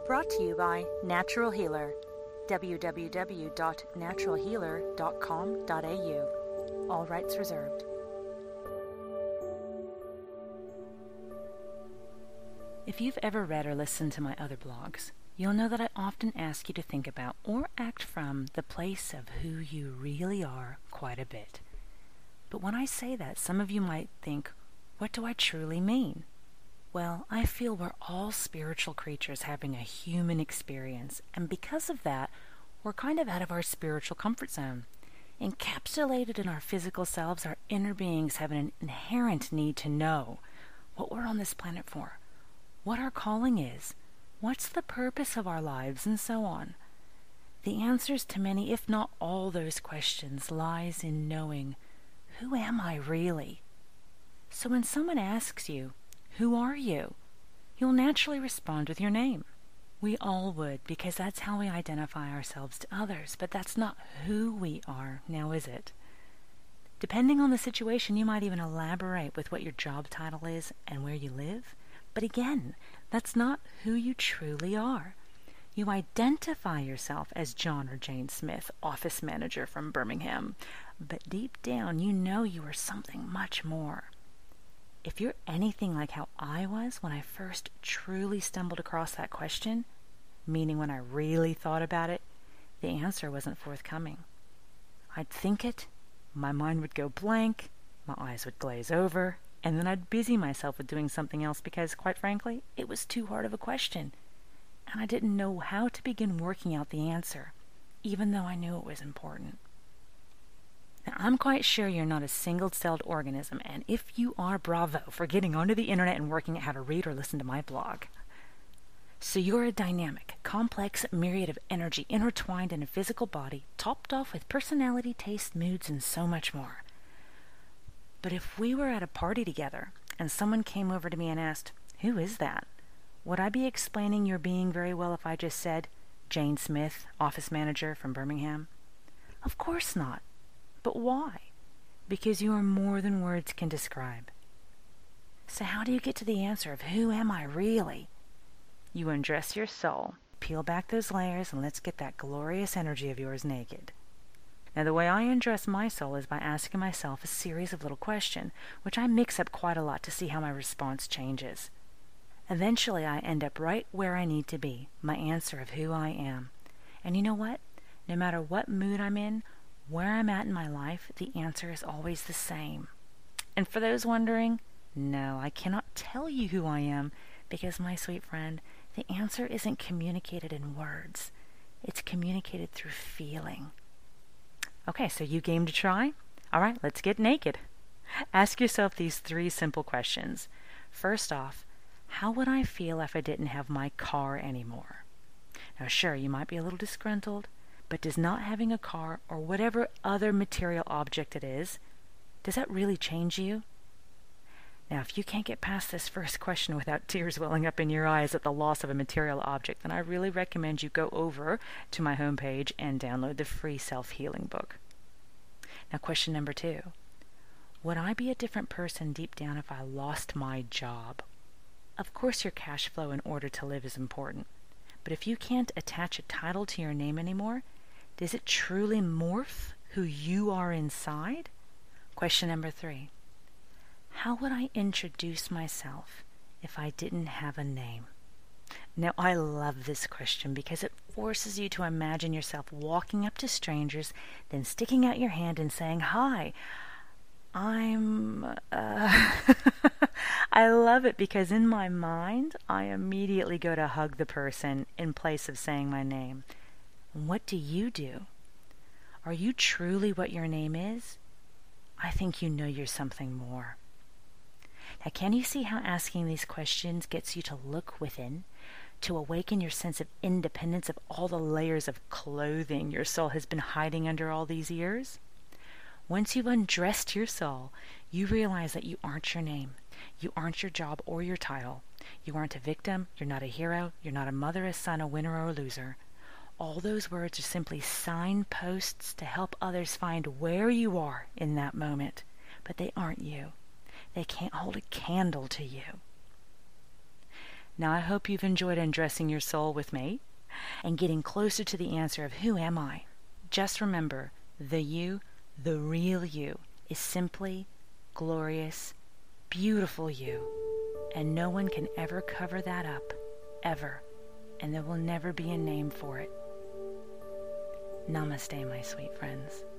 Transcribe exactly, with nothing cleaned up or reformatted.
Brought to you by Natural Healer. w w w dot natural healer dot com dot a u. All rights reserved. If you've ever read or listened to my other blogs, you'll know that I often ask you to think about or act from the place of who you really are quite a bit. But when I say that, some of you might think, what do I truly mean? Well, I feel we're all spiritual creatures having a human experience, and because of that, we're kind of out of our spiritual comfort zone. Encapsulated in our physical selves, our inner beings have an inherent need to know what we're on this planet for, what our calling is, what's the purpose of our lives, and so on. The answers to many, if not all those questions, lies in knowing, who am I really? So when someone asks you, who are you? You'll naturally respond with your name. We all would, because that's how we identify ourselves to others, but that's not who we are, now is it? Depending on the situation, you might even elaborate with what your job title is and where you live, but again, that's not who you truly are. You identify yourself as John or Jane Smith, office manager from Birmingham, but deep down you know you are something much more. If you're anything like how I was when I first truly stumbled across that question, meaning when I really thought about it, the answer wasn't forthcoming. I'd think it, my mind would go blank, my eyes would glaze over, and then I'd busy myself with doing something else because, quite frankly, it was too hard of a question, and I didn't know how to begin working out the answer, even though I knew it was important. Now, I'm quite sure you're not a single-celled organism, and if you are, bravo for getting onto the internet and working out how to read or listen to my blog. So you're a dynamic, complex myriad of energy intertwined in a physical body, topped off with personality, taste, moods, and so much more. But if we were at a party together, and someone came over to me and asked, who is that? Would I be explaining your being very well if I just said, Jane Smith, office manager from Birmingham? Of course not. But why? Because you are more than words can describe. So how do you get to the answer of who am I really? You undress your soul, peel back those layers, and let's get that glorious energy of yours naked. Now the way I undress my soul is by asking myself a series of little questions, which I mix up quite a lot to see how my response changes. Eventually I end up right where I need to be, my answer of who I am. And you know what? No matter what mood I'm in, where I'm at in my life, the answer is always the same. And for those wondering, no, I cannot tell you who I am because, my sweet friend, the answer isn't communicated in words. It's communicated through feeling. Okay, so you game to try? All right, let's get naked. Ask yourself these three simple questions. First off, how would I feel if I didn't have my car anymore? Now, sure, you might be a little disgruntled, but does not having a car or whatever other material object it is, does that really change you? Now, if you can't get past this first question without tears welling up in your eyes at the loss of a material object, then I really recommend you go over to my homepage and download the free self-healing book. Now, question number two. Would I be a different person deep down if I lost my job? Of course your cash flow in order to live is important, but if you can't attach a title to your name anymore, does it truly morph who you are inside? Question number three. How would I introduce myself if I didn't have a name? Now, I love this question because it forces you to imagine yourself walking up to strangers, then sticking out your hand and saying, hi, I'm... Uh... I love it because in my mind, I immediately go to hug the person in place of saying my name. What do you do? Are you truly what your name is? I think you know you're something more. Now, can you see how asking these questions gets you to look within, to awaken your sense of independence of all the layers of clothing your soul has been hiding under all these years? Once you've undressed your soul, you realize that you aren't your name. You aren't your job or your title. You aren't a victim. You're not a hero. You're not a mother, a son, a winner, or a loser. All those words are simply signposts to help others find where you are in that moment. But they aren't you. They can't hold a candle to you. Now I hope you've enjoyed undressing your soul with me and getting closer to the answer of who am I. Just remember, the you, the real you, is simply glorious, beautiful you, and no one can ever cover that up, ever, and there will never be a name for it. Namaste, my sweet friends.